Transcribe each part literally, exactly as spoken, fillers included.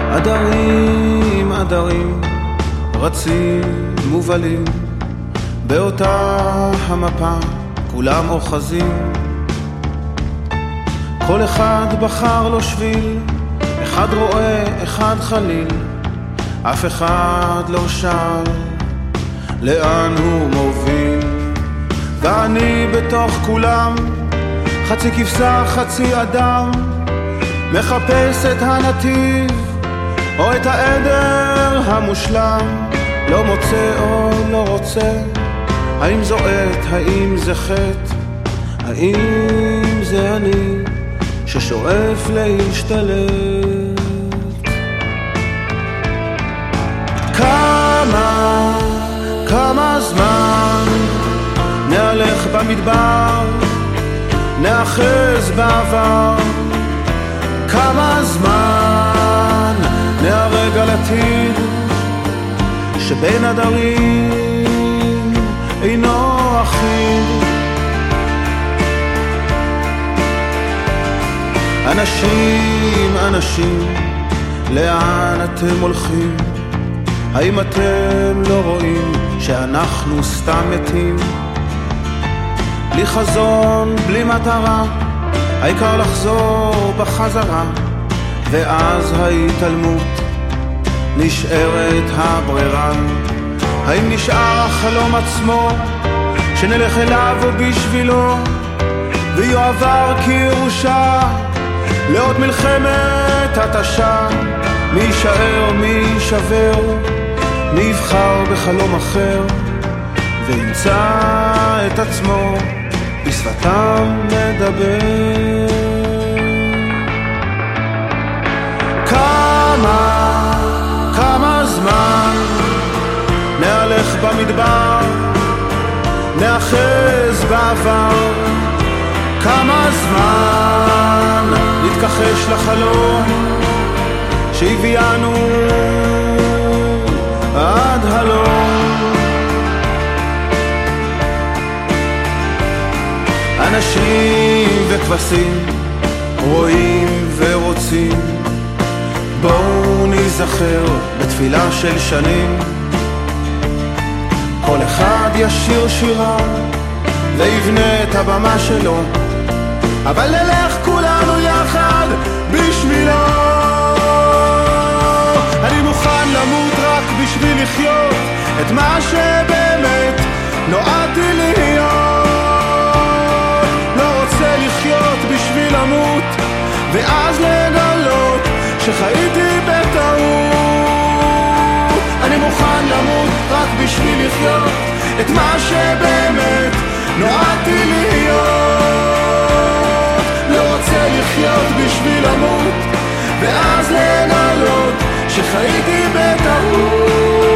עדרים, עדרים, רצים מובלים, באותה המפה כולם אוחזים. כל אחד בחר לו שביל, אחד רואה, אחד חליל, אף אחד לא שאל לאן הוא מוביל. ואני בתוך כולם, חצי כבשה חצי אדם, מחפש את הנתיב או את העדר המושלם. לא מוצא או לא רוצה, האם זו עת, האם זה חטא, האם זה אני ששואף להשתלט. כמה, כמה זמן נהלך במדבר, נאחז בעבר, כמה זמן נהרג על עתיד שבין הדרים אינו אחיד. אנשים, אנשים, לאן אתם הולכים? האם אתם לא רואים שאנחנו סתם מתים? בלי חזון, בלי מטרה, העיקר לחזור בחזרה, ואז ההתעלמות נשארת הברירה. האם נשאר החלום עצמו שנלך אליו ובשבילו ויועבר כירושה לעוד מלחמת התשה? מי יישאר, מי יישבר, מי יבחר בחלום אחר וימצא את עצמו בשפתם מדבר. כמה, כמה זמן נהלך במדבר, נאחז בעבר, כמה זמן נתכחש לחלום שהביאנו עד הלום. אנשים וכבשים רואים ורוצים, בואו נזכר בתפילה של שנים. כל אחד ישיר שירה ויבנה את הבמה שלו, אבל נלך כולנו יחד בשבילו. אני מוכן למות רק בשביל לחיות את מה שבאמת נועדתי להיות. לא רוצה לחיות בשביל למות ואז לגלות שחייתי בטעות. אני מוכן למות רק בשביל לחיות את מה שבאמת נועדתי להיות. לא רוצה לחיות בשביל למות ואז לגלות שחייתי בטעות.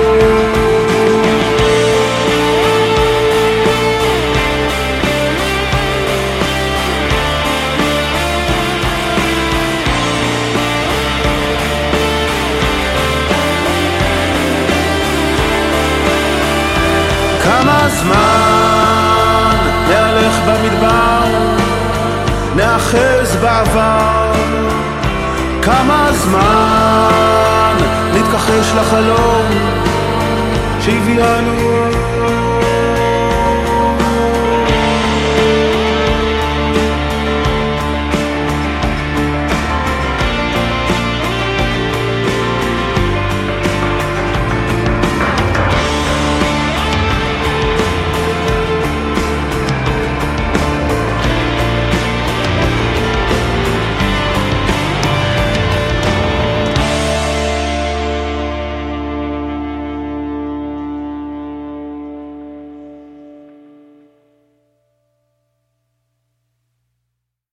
כמה זמן נהלך במדבר, נאחז בעבר, כמה זמן נתכחש לחלום שהביאנו